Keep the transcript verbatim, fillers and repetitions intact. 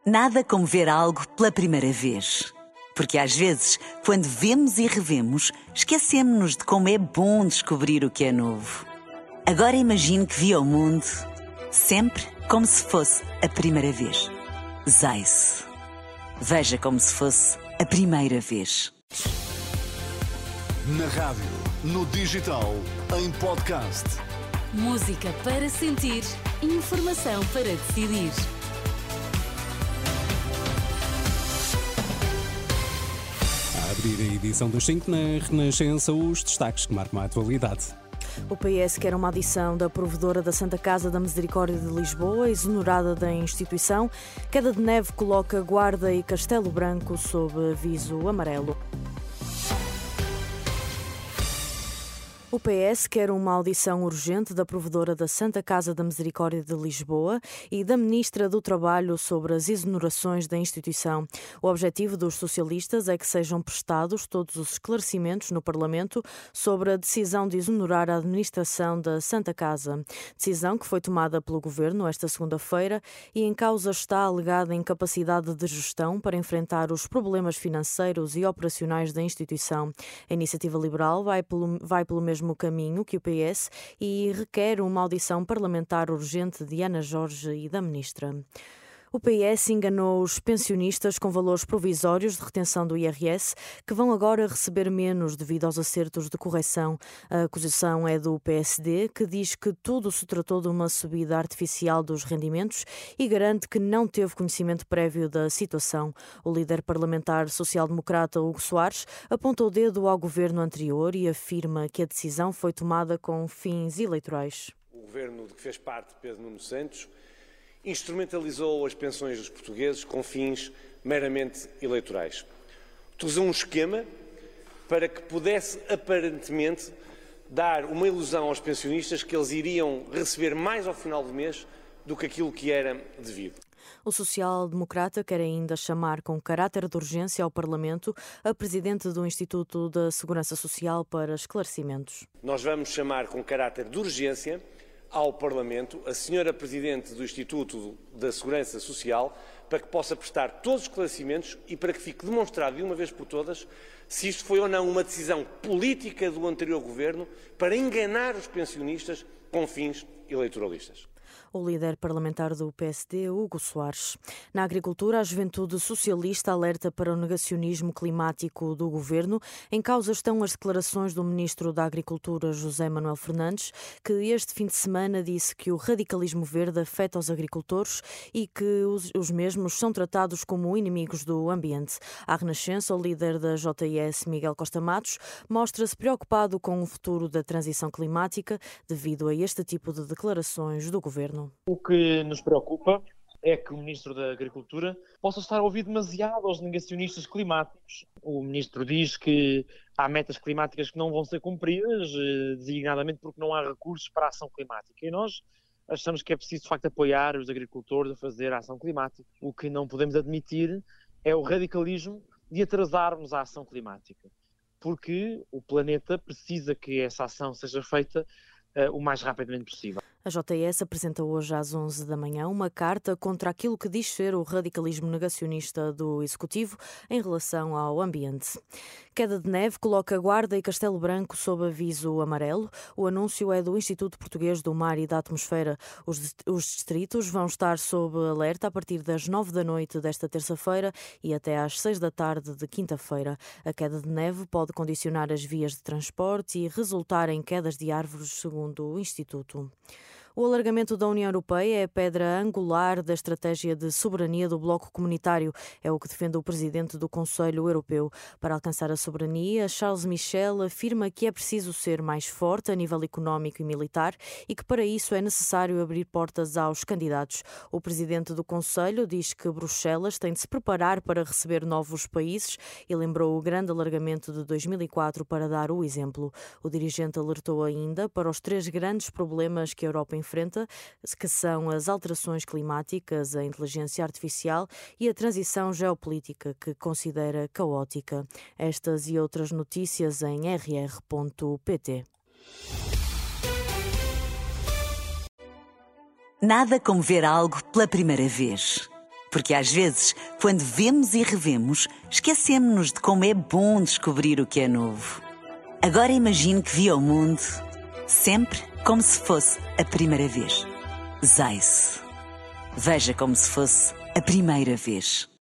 Nada como ver algo pela primeira vez. Porque às vezes, quando vemos e revemos, esquecemos-nos de como é bom descobrir o que é novo. Agora imagine que viu o mundo sempre como se fosse a primeira vez. Zais. Veja como se fosse a primeira vez. Na rádio, no digital, em podcast. Música para sentir, informação para decidir. A abrir a edição dos cinco na Renascença, os destaques que marcam a atualidade. O P S quer uma adição da provedora da Santa Casa da Misericórdia de Lisboa, exonerada da instituição. Queda de neve coloca Guarda e Castelo Branco sob aviso amarelo. O P S quer uma audição urgente da provedora da Santa Casa da Misericórdia de Lisboa e da Ministra do Trabalho sobre as exonerações da instituição. O objetivo dos socialistas é que sejam prestados todos os esclarecimentos no Parlamento sobre a decisão de exonerar a administração da Santa Casa. Decisão que foi tomada pelo Governo esta segunda-feira e em causa está a alegada incapacidade de gestão para enfrentar os problemas financeiros e operacionais da instituição. A Iniciativa Liberal vai pelo, vai pelo mesmo caminho que o P S e requer uma audição parlamentar urgente de Ana Jorge e da Ministra. O P S enganou os pensionistas com valores provisórios de retenção do I R S, que vão agora receber menos devido aos acertos de correção. A acusação é do P S D, que diz que tudo se tratou de uma subida artificial dos rendimentos e garante que não teve conhecimento prévio da situação. O líder parlamentar social-democrata Hugo Soares aponta o dedo ao governo anterior e afirma que a decisão foi tomada com fins eleitorais. O governo de que fez parte Pedro Nuno Santos instrumentalizou as pensões dos portugueses com fins meramente eleitorais. Utilizou um esquema para que pudesse aparentemente dar uma ilusão aos pensionistas que eles iriam receber mais ao final do mês do que aquilo que era devido. O social-democrata quer ainda chamar com caráter de urgência ao Parlamento a presidente do Instituto da Segurança Social para esclarecimentos. Nós vamos chamar com caráter de urgência ao Parlamento a senhora Presidente do Instituto da Segurança Social para que possa prestar todos os esclarecimentos e para que fique demonstrado de uma vez por todas se isto foi ou não uma decisão política do anterior governo para enganar os pensionistas com fins eleitoralistas. O líder parlamentar do P S D, Hugo Soares. Na agricultura, a juventude socialista alerta para o negacionismo climático do governo. Em causa estão as declarações do ministro da Agricultura, José Manuel Fernandes, que este fim de semana disse que o radicalismo verde afeta os agricultores e que os, os mesmos são tratados como inimigos do ambiente. À Renascença, o líder da J S, Miguel Costa Matos, mostra-se preocupado com o futuro da transição climática devido a este tipo de declarações do governo. O que nos preocupa é que o Ministro da Agricultura possa estar a ouvir demasiado aos negacionistas climáticos. O Ministro diz que há metas climáticas que não vão ser cumpridas, designadamente porque não há recursos para a ação climática. E nós achamos que é preciso, de facto, apoiar os agricultores a fazer a ação climática. O que não podemos admitir é o radicalismo de atrasarmos a ação climática, porque o planeta precisa que essa ação seja feita uh, o mais rapidamente possível. A J S apresenta hoje às onze da manhã uma carta contra aquilo que diz ser o radicalismo negacionista do Executivo em relação ao ambiente. Queda de neve coloca Guarda e Castelo Branco sob aviso amarelo. O anúncio é do Instituto Português do Mar e da Atmosfera. Os, os distritos vão estar sob alerta a partir das nove da noite desta terça-feira e até às seis da tarde de quinta-feira. A queda de neve pode condicionar as vias de transporte e resultar em quedas de árvores, segundo o Instituto. O alargamento da União Europeia é a pedra angular da estratégia de soberania do Bloco Comunitário. É o que defende o presidente do Conselho Europeu. Para alcançar a soberania, Charles Michel afirma que é preciso ser mais forte a nível económico e militar e que para isso é necessário abrir portas aos candidatos. O presidente do Conselho diz que Bruxelas tem de se preparar para receber novos países e lembrou o grande alargamento de dois mil e quatro para dar o exemplo. O dirigente alertou ainda para os três grandes problemas que a Europa enfrenta, que são as alterações climáticas, a inteligência artificial e a transição geopolítica, que considera caótica. Estas e outras notícias em r r ponto p t. Nada como ver algo pela primeira vez. Porque às vezes, quando vemos e revemos, esquecemos-nos de como é bom descobrir o que é novo. Agora imagine que viu o mundo sempre como se fosse a primeira vez. Zais. Veja como se fosse a primeira vez.